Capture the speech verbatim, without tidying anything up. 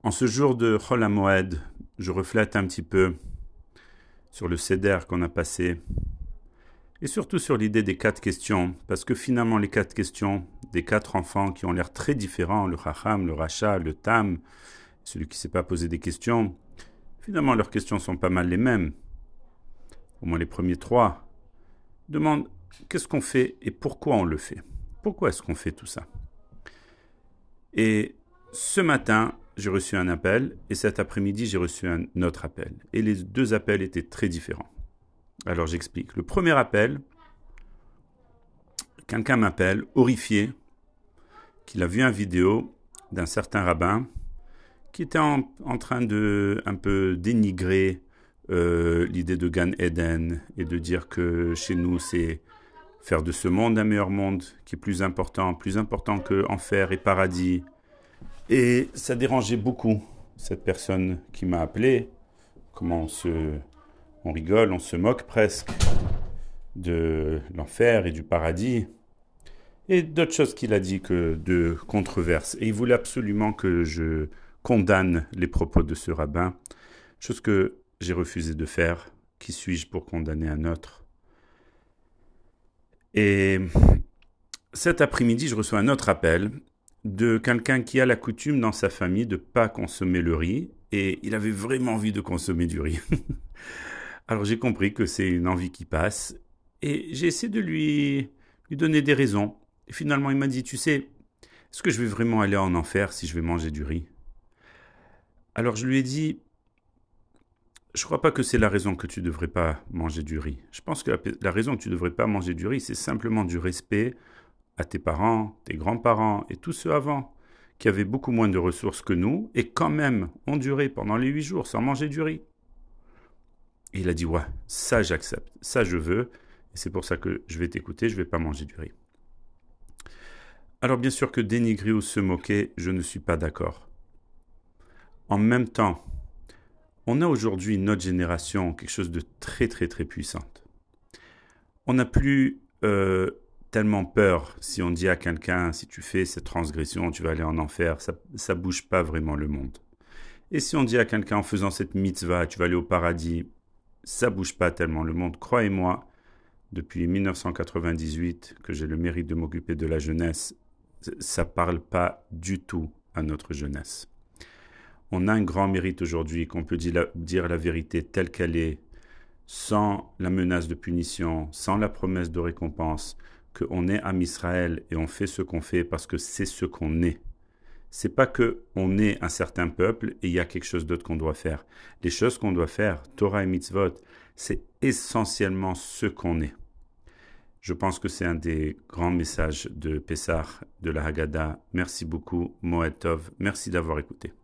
En ce jour de Chol HaMoed, je reflète un petit peu sur le Seder qu'on a passé et surtout sur l'idée des quatre questions, parce que finalement les quatre questions des quatre enfants qui ont l'air très différents, le Chacham, le Racha, le Tam, celui qui ne s'est pas posé des questions, finalement leurs questions sont pas mal les mêmes. Au moins les premiers trois demandent qu'est-ce qu'on fait et pourquoi on le fait. Pourquoi est-ce qu'on fait tout ça? Et ce matin, j'ai reçu un appel, et cet après-midi, j'ai reçu un autre appel. Et les deux appels étaient très différents. Alors j'explique. Le premier appel, quelqu'un m'appelle, horrifié, qu'il a vu une vidéo d'un certain rabbin qui était en, en train de un peu dénigrer euh, l'idée de Gan Eden et de dire que chez nous, c'est faire de ce monde un meilleur monde qui est plus important, plus important que enfer et paradis. Et ça dérangeait beaucoup cette personne qui m'a appelé. Comment on se, on rigole, on se moque presque de l'enfer et du paradis. Et d'autres choses qu'il a dit que de controverses. Et il voulait absolument que je condamne les propos de ce rabbin, chose que j'ai refusé de faire. Qui suis-je pour condamner un autre? Et cet après-midi, je reçois un autre appel de quelqu'un qui a la coutume dans sa famille de ne pas consommer le riz, et il avait vraiment envie de consommer du riz. Alors j'ai compris que c'est une envie qui passe, et j'ai essayé de lui, lui donner des raisons. Et finalement, il m'a dit, tu sais, est-ce que je vais vraiment aller en enfer si je vais manger du riz? Alors je lui ai dit, je ne crois pas que c'est la raison que tu ne devrais pas manger du riz. Je pense que la, la raison que tu ne devrais pas manger du riz, c'est simplement du respect à tes parents, tes grands-parents et tous ceux avant, qui avaient beaucoup moins de ressources que nous, et quand même ont duré pendant les huit jours sans manger du riz. Et il a dit, ouais, ça j'accepte, ça je veux, et c'est pour ça que je vais t'écouter, je ne vais pas manger du riz. Alors bien sûr que dénigrer ou se moquer, je ne suis pas d'accord. En même temps, on a aujourd'hui, notre génération, quelque chose de très très très puissante. On n'a plus euh, tellement peur si on dit à quelqu'un, si tu fais cette transgression, tu vas aller en enfer, ça ne bouge pas vraiment le monde. Et si on dit à quelqu'un, en faisant cette mitzvah, tu vas aller au paradis, ça ne bouge pas tellement le monde. Croyez-moi, depuis mille neuf cent quatre-vingt-dix-huit, que j'ai le mérite de m'occuper de la jeunesse, ça ne parle pas du tout à notre jeunesse. On a un grand mérite aujourd'hui, qu'on peut dire la, dire la vérité telle qu'elle est, sans la menace de punition, sans la promesse de récompense, qu'on est Am Israël et on fait ce qu'on fait parce que c'est ce qu'on est. C'est pas que on est un certain peuple et il y a quelque chose d'autre qu'on doit faire. Les choses qu'on doit faire, Torah et Mitzvot, c'est essentiellement ce qu'on est. Je pense que c'est un des grands messages de Pessah, de la Haggadah. Merci beaucoup, Moed Tov. Merci d'avoir écouté.